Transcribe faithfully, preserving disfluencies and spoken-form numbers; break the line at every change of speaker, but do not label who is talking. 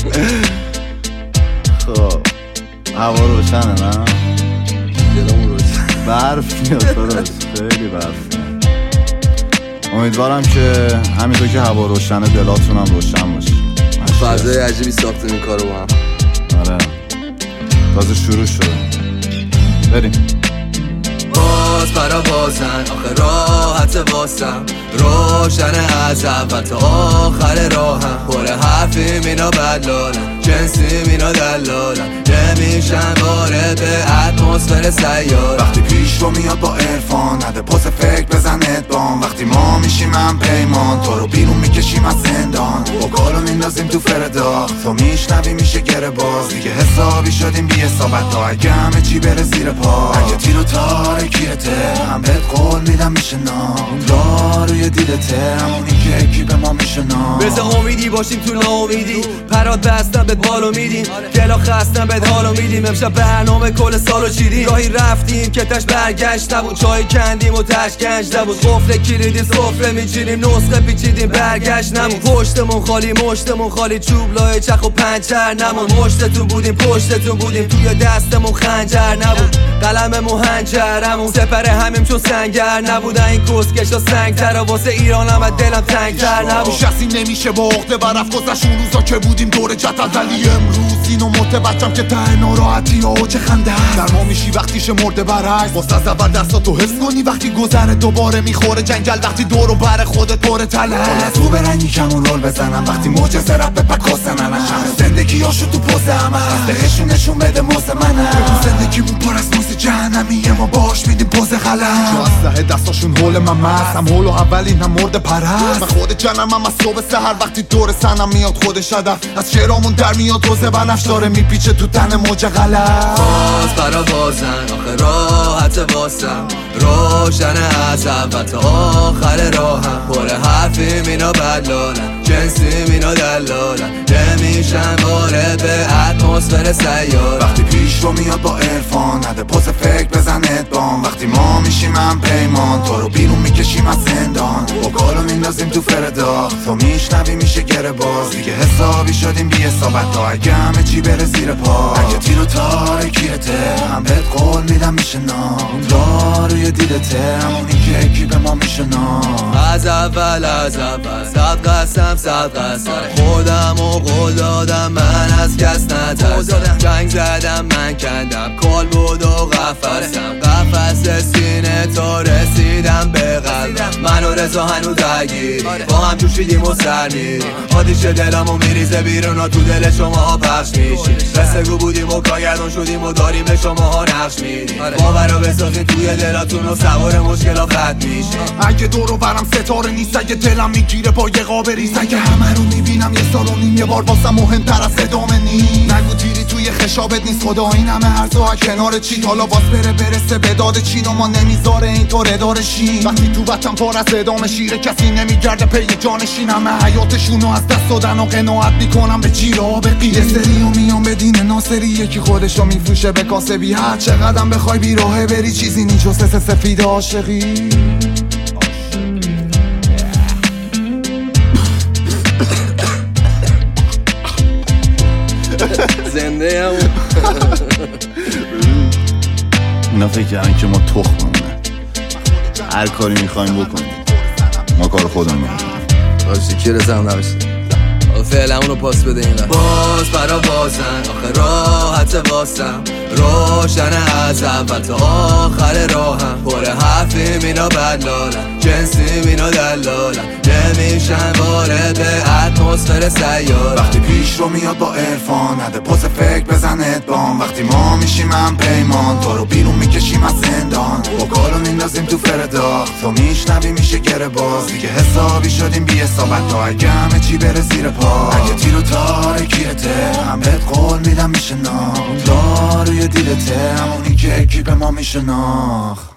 خب هوا روشنه نه؟
دلمون روشن.
برف میاد داداش، خیلی برف میاد. امیدوارم که همینطور که هوا روشنه دلاتون هم روشن باشه.
فضای عجیبی ساختیم این کارو با هم.
آره تازه شروع شده. بریم.
باز برا بازن آخه راحت واسم، روشنه از اول تا آخر راهم. پر حرفی مینا بلالم، جنسی مینا دلالم، نمیشن وارد اتمسفر سیار.
وقتی پیش رو میاد با عرفان، نده پس فکر بزن ادبان. وقتی ما میشیم هم پیمان، تو رو بیرون میکشیم از زندان. با کارو میندازیم تو فرداخت، تو میشنوی میشه گره باز. دیگه حسابی شدیم بی حسابت تا اگه همه چی بره زیر پا. اگه تیر و تارکیته هم بهت قول میدم میشه نام. اون داروی دیدته همونی که اکی به ما میشه نام.
بذار امیدی باشیم تو ناامیدی، پرات بستم بهت بالو میدیم، دلا خستم بهت حالو میدیم. امشب برنامه کل سالو چیدیم، راهی رفتیم که تش برگشت نبود، چای کندیم و تش گنج نبود. قفل کلیدیم سفره میچینیم، نسخه پیچیدیم برگشت نمون. پشتمون خالی مشتمون خالی، چوب لای چخ و پنچر نمون. مشتتون بودیم پشتتون بودیم، توی دستمون خنجر نبود، قلممون هنجرمون. سپره همیم چون سنگر نبودن این کسکشا سنگ ترا، واسه ایرانم از دلم تنگتر نبود.
کسی نمیشه با عقده برف گذشت اون روزا که بودیم دور جدل، ولی امروز اینو متوجهم که ته ناراحتی ها چه خنده در ما میشی وقتیش مرده برعکس. واسه از اول دستاتو حس کنی وقتی گذره دوباره میخوره جنگل. وقتی دور و بر خودت پر تله از تو برنگی کمون رول بزنم، وقتی موجزه رب به پکاسه ننشم. زندگی هاشو تو پوز همه دهشون نشون بده موز منه. زندگیمون پر از موز جهنمیه، ما باش میدیم پوز غلط. چو از ته دستاشون حول من مست، هم حول و اولین هم مرد پرست. من خود جنم هم از صبح سهر وقتی دور سنم میاد خودش هدف. از شعرامون در میاد روزه بنفش داره میپیچه تو تن موج غلط.
باز برا بازن آخه راحت واسم، روشنه از اول تا آخر راهم. پر حرفی مینا بلالم، جنسی مینا دلالم، نمیشن وارد به اتمسفر سیار.
وقتی پیش رو میاد با عرفان، نده پس فکر بزن ادبان. وقتی ما میشیم هم پیمان، تو رو بیرون میکشیم از زندان. با کارو میندازیم تو فرداخت، تو میشنوی میشه گره باز. دیگه حسابی شدیم بی حسابت تا اگه همه چی بره زیر پا. اگه تیر و تارکیته هم بهت قول میدم میشه نام. اون داروی دیدته همونی که اکی به ما میشه نام.
از اول از اول صد قسم صد قسم، خودم و قول دادم من از کس نترسم. جنگ زدم من کندم کال بود و قفصم، قفص سینه تا رسیدم به قلبم. من و رضا هنوز درگیری، با هم جوشیدیم و سر میریم. آتیش دلمو میریزه بیرون و تو دل شما پخش میشیم. رسگو بودیم و کارگردان شدیم و داریم به شما ها نقش میدیم. باور رو بسازین توی دلاتون و سوار مشکلا خط میشه.
اگه دور و برم ستاره نیست، اگه دلم میگیره با یه قاب ریز. اگه همه رو میبینم یه سال و نیم، یه بار واسم مهمتر از ادامه نیست. نگو تیری توی خشابت نیست، خدا این همه هرزا کنار چی. حالا باز بره برسه به داد چین و ما نمیذاره اینطور اداره شیم. وقتی تو وطن پر از ادامه شیره، کسی نمیگرده پی جانشین. همه حیاتشونو از دست دادن و قناعت میکنم به جیره ها بقیه. یه سری و میان به دین ناصری، یکی خودشو میفروشه به کاسبی. هر چقدرم بخوای بیراهه بری، چیزی نیست جز سس سفید عاشقی.
زنده همون
اینا فکر کردن که ما تخممونه، هر کاری میخوایم بکنیم ما کار خودمون میکنیم.
باشی که رزم نباشی فعلا اونو پاس بده این. باز برا بازن آخه راحت واسم، روشنه از اول تا آخر راهم. پر حرفی مینا بلالم، جنسی مینا دلالم، نمیشن وارد به اتمسفر سیار.
وقتی پیش رو میاد با عرفان، نده پس فکر بزن ادبان. وقتی ما میشیم هم پیمان، تو رو بیرون میکشیم از زندان. با کارو میندازیم تو فرداخت، تو میشنوی میشه گره باز. دیگه حسابی شدیم بی حسابت تا اگه همه چی بره زیر پا. اگه تیر و تارکیته هم بهت قول میدم میشه نام. اون داروی دیدته همونی که اکی به ما میشه ناخ.